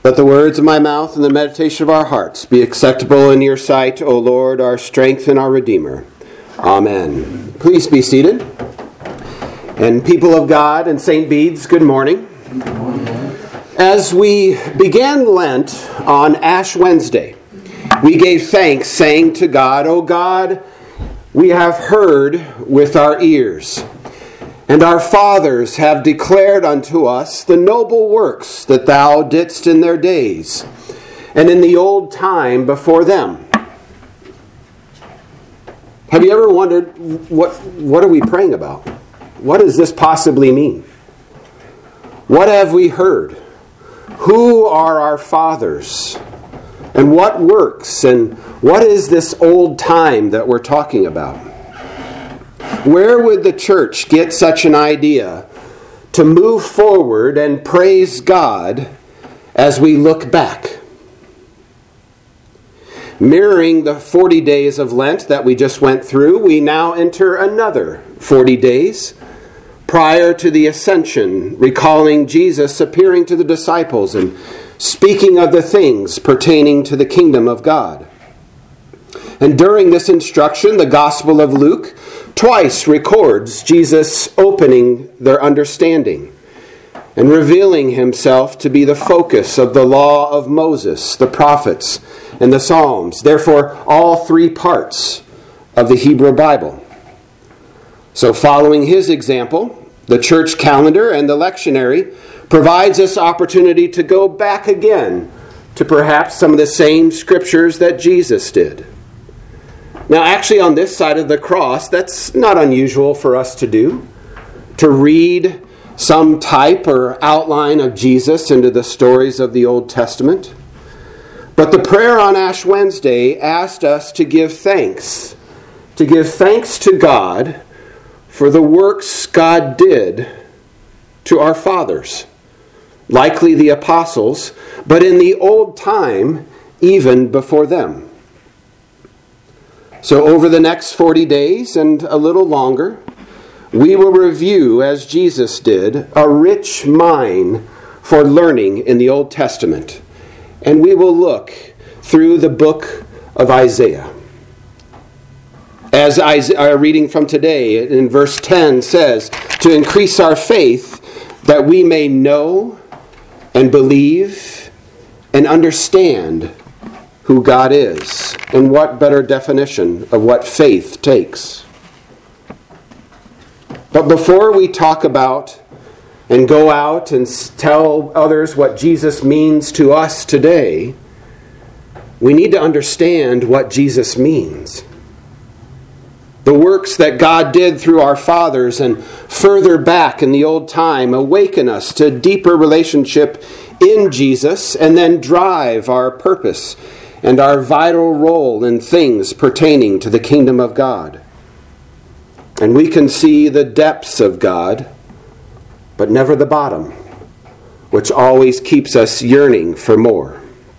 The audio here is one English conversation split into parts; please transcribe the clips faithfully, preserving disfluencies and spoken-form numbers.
Let the words of my mouth and the meditation of our hearts be acceptable in your sight, O Lord, our strength and our Redeemer. Amen. Please be seated. And people of God and Saint Bede's, good morning. Good morning. As we began Lent on Ash Wednesday, we gave thanks, saying to God, O God, we have heard with our ears, and our fathers have declared unto us the noble works that thou didst in their days, and in the old time before them. Have you ever wondered, what, what are we praying about? What does this possibly mean? What have we heard? Who are our fathers? And what works? And what is this old time that we're talking about? Where would the church get such an idea to move forward and praise God as we look back? Mirroring the forty days of Lent that we just went through, we now enter another forty days prior to the Ascension, recalling Jesus appearing to the disciples and speaking of the things pertaining to the kingdom of God. And during this instruction, the Gospel of Luke twice records Jesus opening their understanding and revealing himself to be the focus of the law of Moses, the prophets, and the Psalms. Therefore, all three parts of the Hebrew Bible. So following his example, the church calendar and the lectionary provides us opportunity to go back again to perhaps some of the same scriptures that Jesus did. Now, actually, on this side of the cross, that's not unusual for us to do, to read some type or outline of Jesus into the stories of the Old Testament. But the prayer on Ash Wednesday asked us to give thanks, to give thanks to God for the works God did to our fathers, likely the apostles, but in the old time, even before them. So over the next forty days and a little longer, we will review, as Jesus did, a rich mine for learning in the Old Testament. And we will look through the book of Isaiah. As our reading from today in verse ten says, to increase our faith that we may know and believe and understand who God is. And what better definition of what faith takes? But before we talk about and go out and tell others what Jesus means to us today, we need to understand what Jesus means. The works that God did through our fathers and further back in the old time awaken us to a deeper relationship in Jesus and then drive our purpose and our vital role in things pertaining to the kingdom of God. And we can see the depths of God, but never the bottom, which always keeps us yearning for more.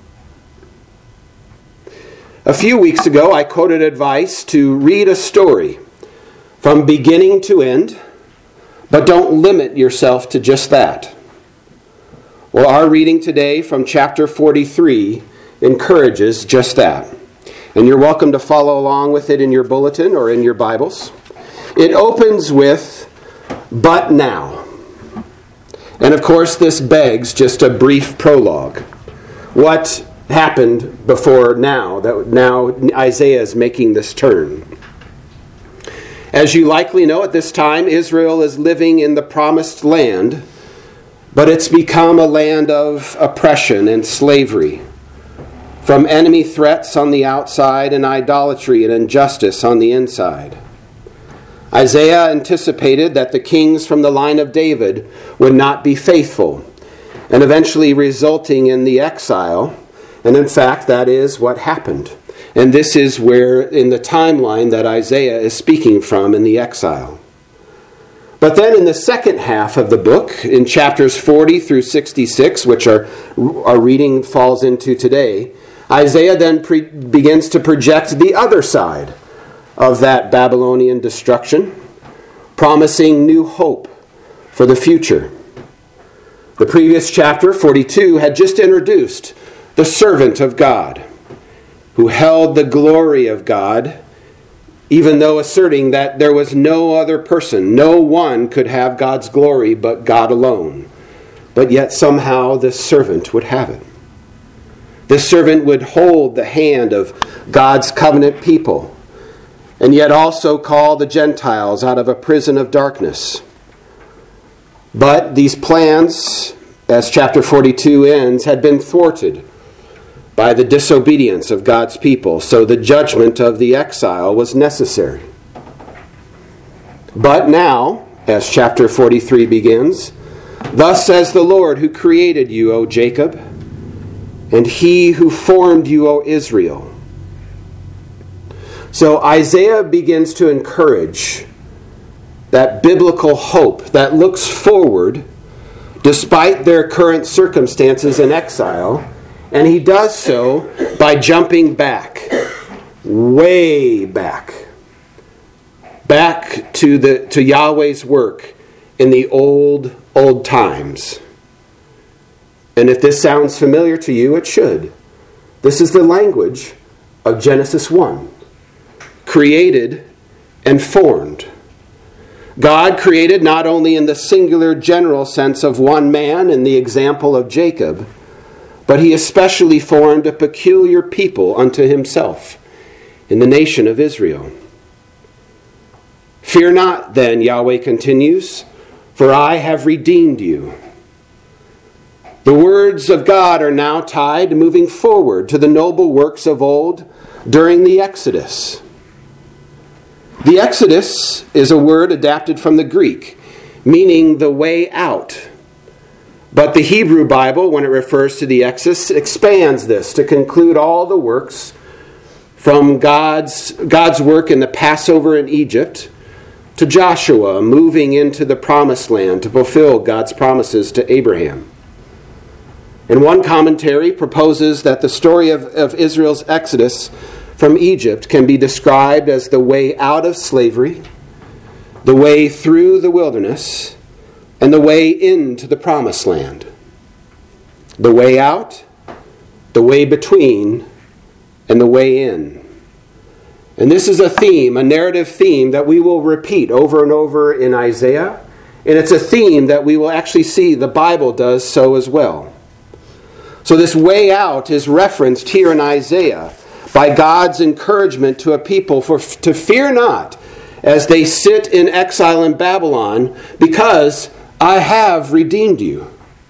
A few weeks ago, I quoted advice to read a story from beginning to end, but don't limit yourself to just that. Well, our reading today from chapter forty-three encourages just that. And you're welcome to follow along with it in your bulletin or in your Bibles. It opens with, "But now." And of course, this begs just a brief prologue. What happened before now, that now Isaiah is making this turn? As you likely know, at this time, Israel is living in the promised land, but it's become a land of oppression and slavery, from enemy threats on the outside and idolatry and injustice on the inside. Isaiah anticipated that the kings from the line of David would not be faithful, and eventually resulting in the exile. And in fact, that is what happened. And this is where, in the timeline that Isaiah is speaking from in the exile. But then in the second half of the book, in chapters forty through sixty-six, which our, our reading falls into today, Isaiah then pre- begins to project the other side of that Babylonian destruction, promising new hope for the future. The previous chapter, forty-two, had just introduced the servant of God, who held the glory of God, even though asserting that there was no other person, no one could have God's glory but God alone. But yet somehow this servant would have it. This servant would hold the hand of God's covenant people, and yet also call the Gentiles out of a prison of darkness. But these plans, as chapter forty-two ends, had been thwarted by the disobedience of God's people, so the judgment of the exile was necessary. But now, as chapter forty-three begins, "Thus says the Lord who created you, O Jacob, and he who formed you, O Israel." So Isaiah begins to encourage that biblical hope that looks forward despite their current circumstances in exile. And he does so by jumping back, way back, back to the to Yahweh's work in the old, old times. And if this sounds familiar to you, it should. This is the language of Genesis one, created and formed. God created not only in the singular general sense of one man in the example of Jacob, but he especially formed a peculiar people unto himself in the nation of Israel. "Fear not, then," Yahweh continues, "for I have redeemed you." The words of God are now tied, moving forward to the noble works of old during the Exodus. The Exodus is a word adapted from the Greek, meaning the way out. But the Hebrew Bible, when it refers to the Exodus, expands this to conclude all the works from God's, God's work in the Passover in Egypt to Joshua moving into the Promised Land to fulfill God's promises to Abraham. And one commentary proposes that the story of, of Israel's Exodus from Egypt can be described as the way out of slavery, the way through the wilderness, and the way into the Promised Land. The way out, the way between, and the way in. And this is a theme, a narrative theme that we will repeat over and over in Isaiah. And it's a theme that we will actually see the Bible does so as well. So this way out is referenced here in Isaiah by God's encouragement to a people for to fear not as they sit in exile in Babylon, because I have redeemed you.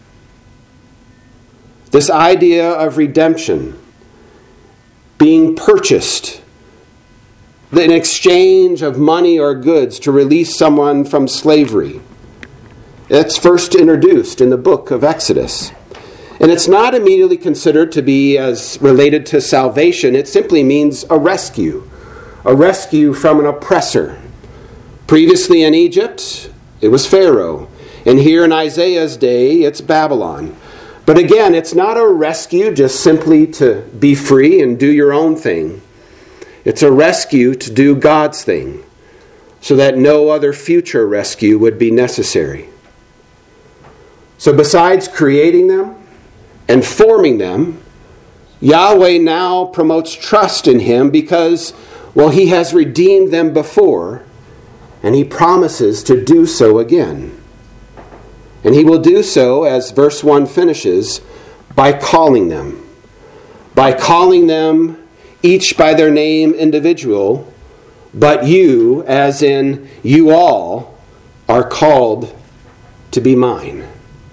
This idea of redemption, being purchased in exchange of money or goods to release someone from slavery, it's first introduced in the book of Exodus. And it's not immediately considered to be as related to salvation. It simply means a rescue, a rescue from an oppressor. Previously in Egypt, it was Pharaoh. And here in Isaiah's day, it's Babylon. But again, it's not a rescue just simply to be free and do your own thing. It's a rescue to do God's thing, so that no other future rescue would be necessary. So besides creating them and forming them, Yahweh now promotes trust in him because, well, he has redeemed them before, and he promises to do so again. And he will do so, as verse one finishes, by calling them. By calling them each by their name individual, but you, as in you all, are called to be mine.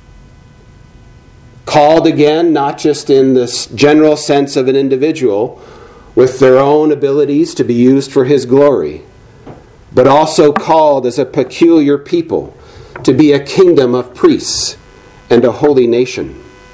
Called again, not just in this general sense of an individual with their own abilities to be used for his glory, but also called as a peculiar people to be a kingdom of priests and a holy nation.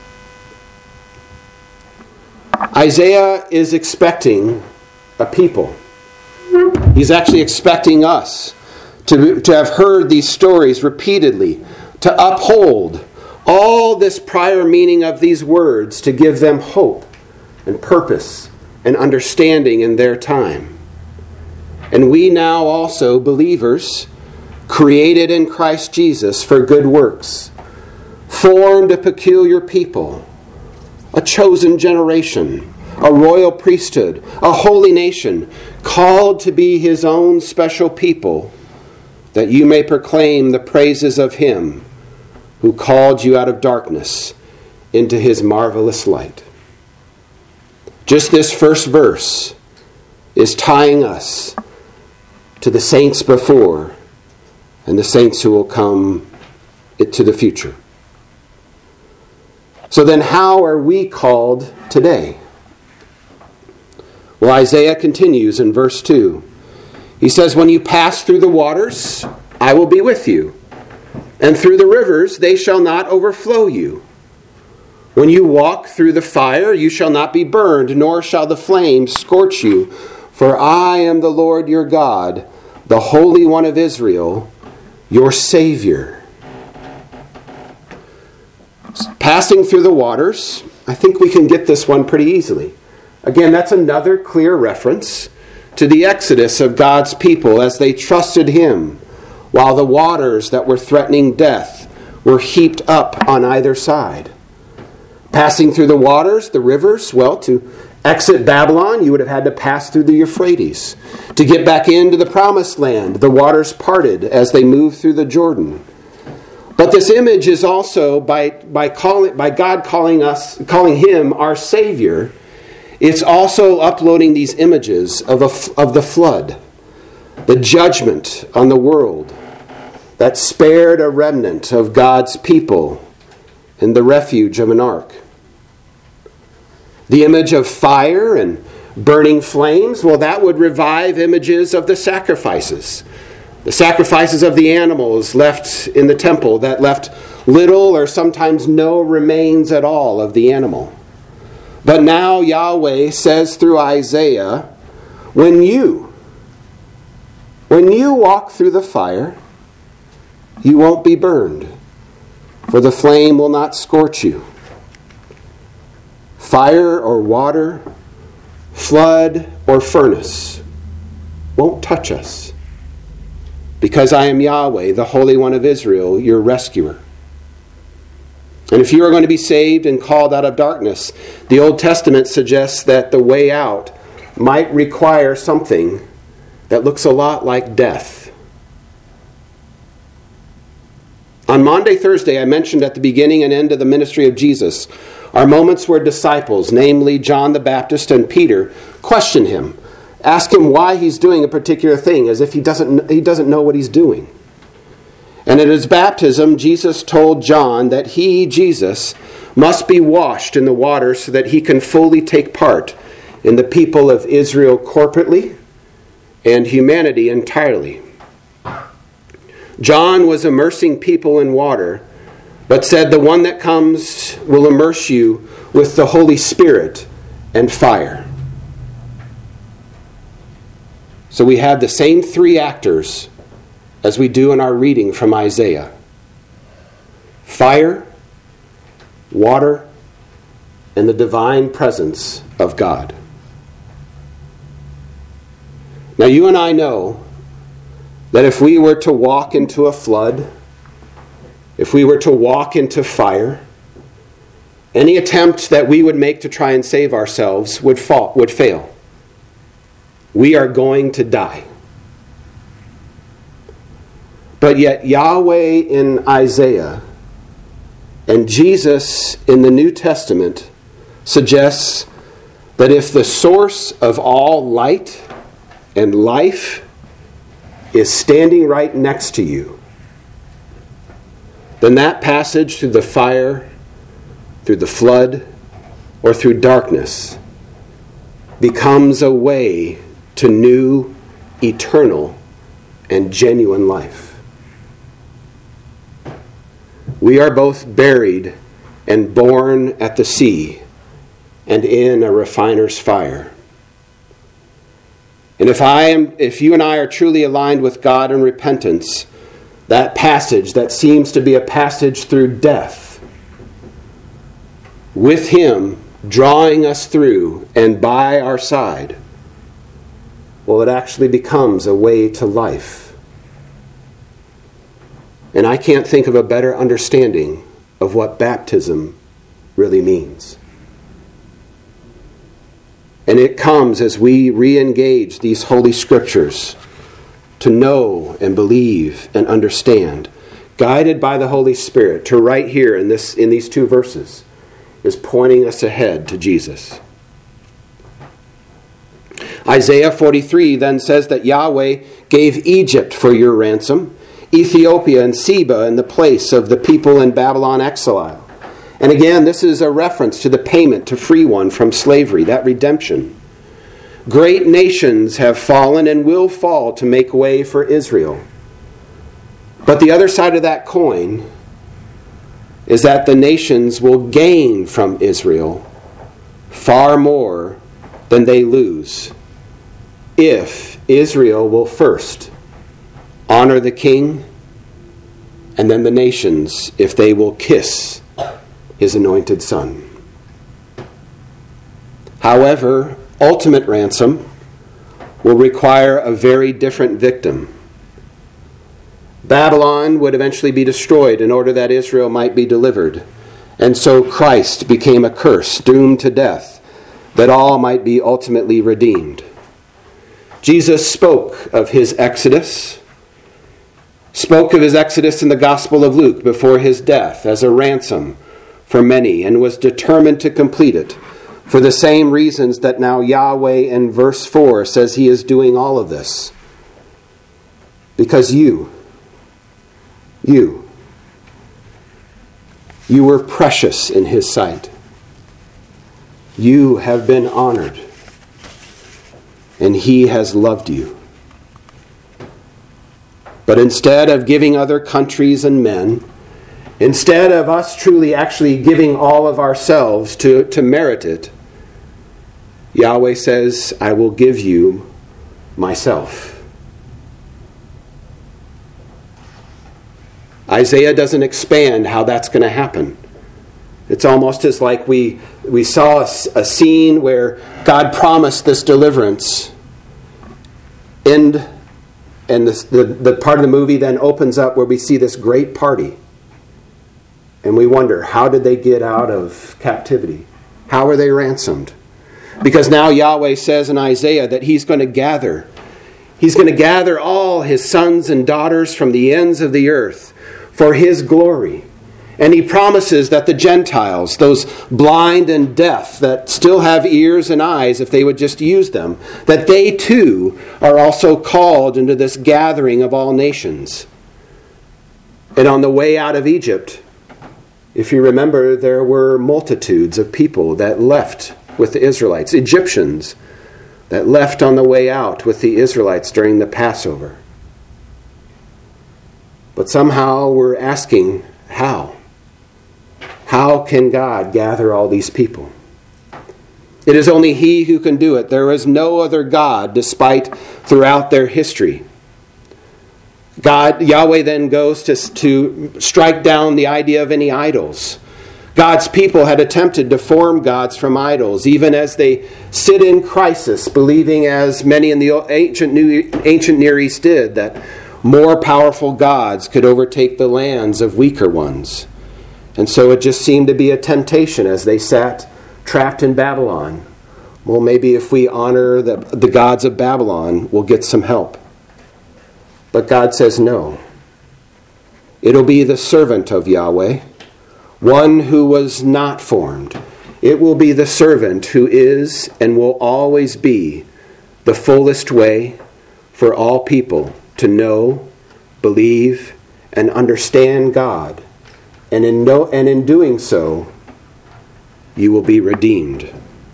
Isaiah is expecting a people. He's actually expecting us to, to have heard these stories repeatedly, to uphold all this prior meaning of these words, to give them hope and purpose and understanding in their time. And we now also, believers, created in Christ Jesus for good works, formed a peculiar people, a chosen generation, a royal priesthood, a holy nation, called to be his own special people, that you may proclaim the praises of him who called you out of darkness into his marvelous light. Just this first verse is tying us to the saints before and the saints who will come to the future. So then how are we called today? Well, Isaiah continues in verse two. He says, when you pass through the waters, I will be with you. And through the rivers, they shall not overflow you. When you walk through the fire, you shall not be burned, nor shall the flame scorch you. For I am the Lord your God, the Holy One of Israel, your Savior. Passing through the waters, I think we can get this one pretty easily. Again, that's another clear reference to the exodus of God's people as they trusted him, while the waters that were threatening death were heaped up on either side. Passing through the waters, the rivers, well, to exit Babylon, you would have had to pass through the Euphrates. To get back into the promised land, the waters parted as they moved through the Jordan. But this image is also, by, by, calling, by God calling us, calling him our Savior, it's also uploading these images of, a, of the flood, the judgment on the world that spared a remnant of God's people in the refuge of an ark. The image of fire and burning flames, well, that would revive images of the sacrifices. The sacrifices of the animals left in the temple that left little or sometimes no remains at all of the animal. But now Yahweh says through Isaiah, when you, when you walk through the fire, you won't be burned, for the flame will not scorch you. Fire or water, flood or furnace won't touch us, because I am Yahweh, the Holy One of Israel, your rescuer. And if you are going to be saved and called out of darkness, the Old Testament suggests that the way out might require something that looks a lot like death. On Maundy Thursday, I mentioned at the beginning and end of the ministry of Jesus are moments where disciples, namely John the Baptist and Peter, question him, ask him why he's doing a particular thing, as if he doesn't, he doesn't know what he's doing. And at his baptism, Jesus told John that he, Jesus, must be washed in the water so that he can fully take part in the people of Israel corporately and humanity entirely. John was immersing people in water, but said the one that comes will immerse you with the Holy Spirit and fire. So we have the same three actors as we do in our reading from Isaiah. Fire, water, and the divine presence of God. Now you and I know that if we were to walk into a flood, if we were to walk into fire, any attempt that we would make to try and save ourselves would fall, would fail. We are going to die. But yet Yahweh in Isaiah and Jesus in the New Testament suggests that if the source of all light and life is standing right next to you, then that passage through the fire, through the flood, or through darkness becomes a way to new, eternal, and genuine life. We are both buried and born at the sea and in a refiner's fire. And if I am, if you and I are truly aligned with God in repentance, that passage that seems to be a passage through death, with Him drawing us through and by our side, well, it actually becomes a way to life. And I can't think of a better understanding of what baptism really means. And it comes as we re-engage these Holy Scriptures to know and believe and understand, guided by the Holy Spirit, to right here in this in these two verses is pointing us ahead to Jesus. Isaiah forty-three then says that Yahweh gave Egypt for your ransom, Ethiopia and Seba in the place of the people in Babylon exile. And again, this is a reference to the payment to free one from slavery, that redemption. Great nations have fallen and will fall to make way for Israel. But the other side of that coin is that the nations will gain from Israel far more than they lose if Israel will first honor the king, and then the nations if they will kiss his anointed son. However, ultimate ransom will require a very different victim. Babylon would eventually be destroyed in order that Israel might be delivered. And so Christ became a curse, doomed to death, that all might be ultimately redeemed. Jesus spoke of his exodus, spoke of his exodus in the Gospel of Luke before his death as a ransom for many, and was determined to complete it for the same reasons that now Yahweh in verse four says he is doing all of this. Because you, you, you were precious in his sight. You have been honored, and he has loved you. But instead of giving other countries and men, instead of us truly actually giving all of ourselves to, to merit it, Yahweh says, I will give you myself. Isaiah doesn't expand how that's going to happen. It's almost as like we, we saw a, a scene where God promised this deliverance, and, and this, the, the part of the movie then opens up where we see this great party. And we wonder, how did they get out of captivity? How were they ransomed? Because now Yahweh says in Isaiah that he's going to gather. He's going to gather all his sons and daughters from the ends of the earth for his glory. And he promises that the Gentiles, those blind and deaf that still have ears and eyes if they would just use them, that they too are also called into this gathering of all nations. And on the way out of Egypt, if you remember, there were multitudes of people that left with the Israelites, Egyptians that left on the way out with the Israelites during the Passover. But somehow we're asking, how? How can God gather all these people? It is only he who can do it. There is no other God, despite throughout their history. God, Yahweh then goes to, to strike down the idea of any idols. God's people had attempted to form gods from idols, even as they sit in crisis, believing, as many in the ancient, New, ancient Near East did, that more powerful gods could overtake the lands of weaker ones. And so it just seemed to be a temptation as they sat trapped in Babylon. Well, maybe if we honor the, the gods of Babylon, we'll get some help. But God says no. It'll be the servant of Yahweh, one who was not formed. It will be the servant who is and will always be the fullest way for all people to know, believe, and understand God. And in no, and in doing so, you will be redeemed.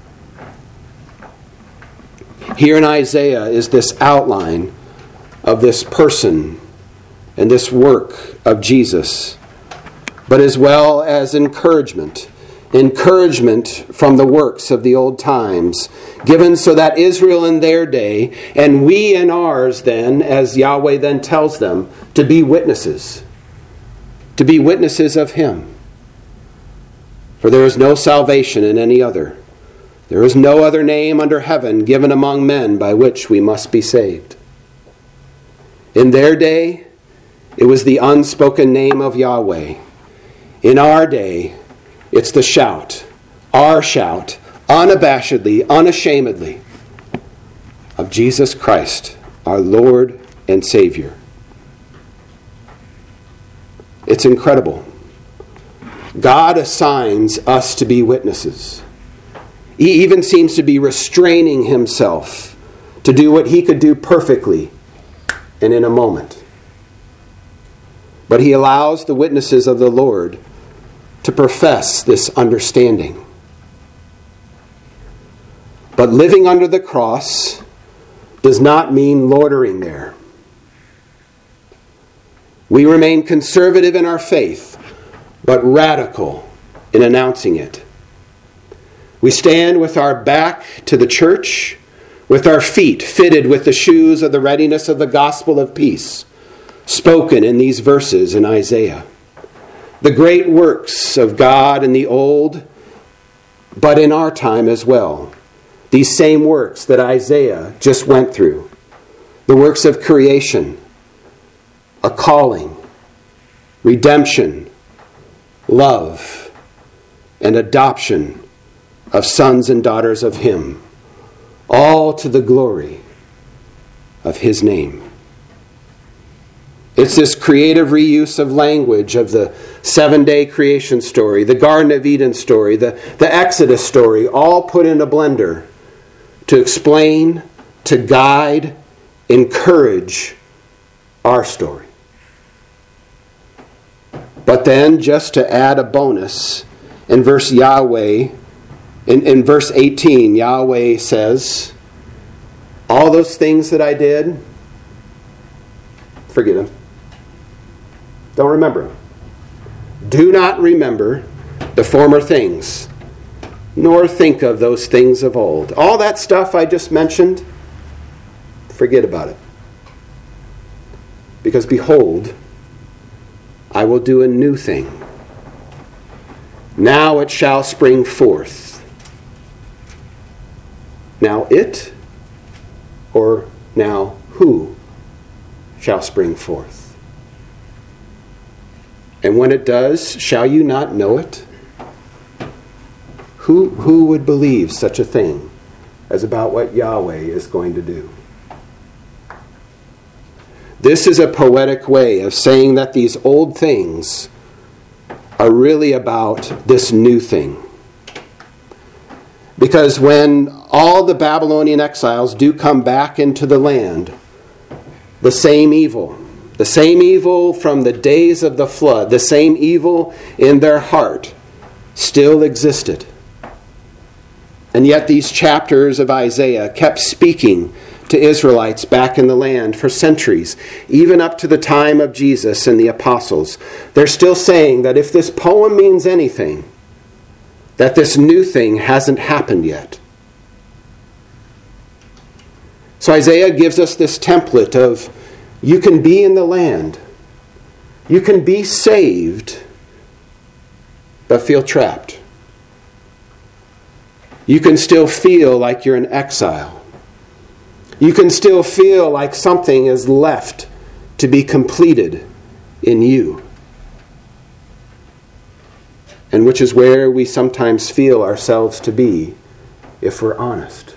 Here in Isaiah is this outline of this person and this work of Jesus, but as well as encouragement. Encouragement from the works of the old times, given so that Israel in their day, and we in ours then, as Yahweh then tells them, to be witnesses. To be witnesses of him. For there is no salvation in any other. There is no other name under heaven given among men by which we must be saved. In their day, it was the unspoken name of Yahweh. In our day, it's the shout, our shout, unabashedly, unashamedly, of Jesus Christ, our Lord and Savior. It's incredible. God assigns us to be witnesses. He even seems to be restraining himself to do what he could do perfectly and in a moment. But he allows the witnesses of the Lord to profess this understanding. But living under the cross does not mean loitering there. We remain conservative in our faith, but radical in announcing it. We stand with our back to the church, with our feet fitted with the shoes of the readiness of the gospel of peace, spoken in these verses in Isaiah. The great works of God in the old, but in our time as well. These same works that Isaiah just went through. The works of creation, a calling, redemption, love, and adoption of sons and daughters of Him, all to the glory of His name. It's this creative reuse of language of the seven-day creation story, the Garden of Eden story, the, the Exodus story, all put in a blender to explain, to guide, encourage our story. But then, just to add a bonus, in verse Yahweh, in, in verse eighteen, Yahweh says, all those things that I did, forget them. Don't remember them. Do not remember the former things, nor think of those things of old. All that stuff I just mentioned, forget about it. Because behold, I will do a new thing. Now it shall spring forth. Now it, or now who shall spring forth? And when it does, shall you not know it? Who, who would believe such a thing as about what Yahweh is going to do? This is a poetic way of saying that these old things are really about this new thing. Because when all the Babylonian exiles do come back into the land, the same evil, the same evil from the days of the flood, the same evil in their heart still existed. And yet these chapters of Isaiah kept speaking to Israelites back in the land for centuries, even up to the time of Jesus and the apostles. They're still saying that if this poem means anything, that this new thing hasn't happened yet. So Isaiah gives us this template of, you can be in the land, you can be saved, but feel trapped. You can still feel like you're in exile. You can still feel like something is left to be completed in you. And which is where we sometimes feel ourselves to be, if we're honest.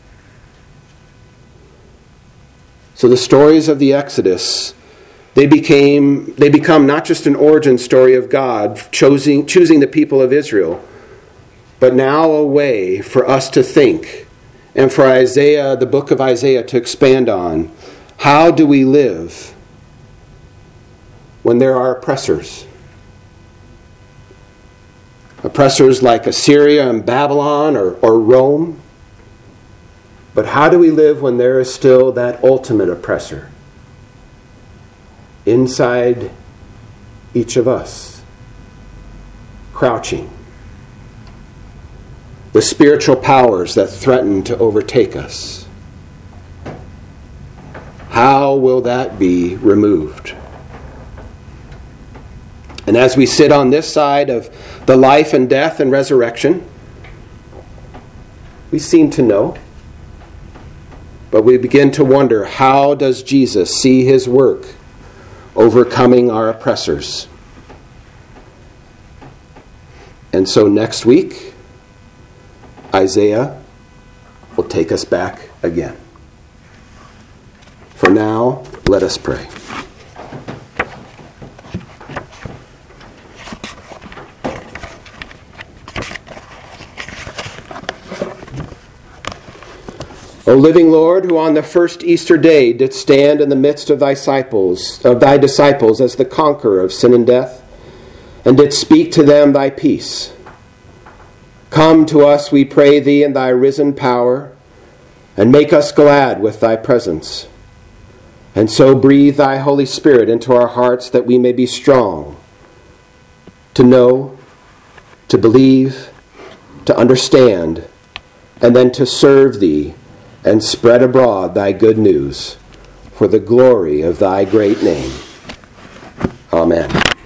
So the stories of the Exodus, they became they become not just an origin story of God choosing, choosing the people of Israel, but now a way for us to think, and for Isaiah, the book of Isaiah, to expand on, how do we live when there are oppressors? Oppressors like Assyria and Babylon or, or Rome. But how do we live when there is still that ultimate oppressor inside each of us, crouching? The spiritual powers that threaten to overtake us. How will that be removed? And as we sit on this side of the life and death and resurrection, we seem to know, but we begin to wonder, how does Jesus see his work overcoming our oppressors? And so next week, Isaiah will take us back again. For now, let us pray. O living Lord, who on the first Easter day didst stand in the midst of thy disciples, of thy disciples as the conqueror of sin and death, and didst speak to them thy peace. Come to us, we pray thee, in thy risen power, and make us glad with thy presence. And so breathe thy Holy Spirit into our hearts that we may be strong to know, to believe, to understand, and then to serve thee and spread abroad thy good news for the glory of thy great name. Amen.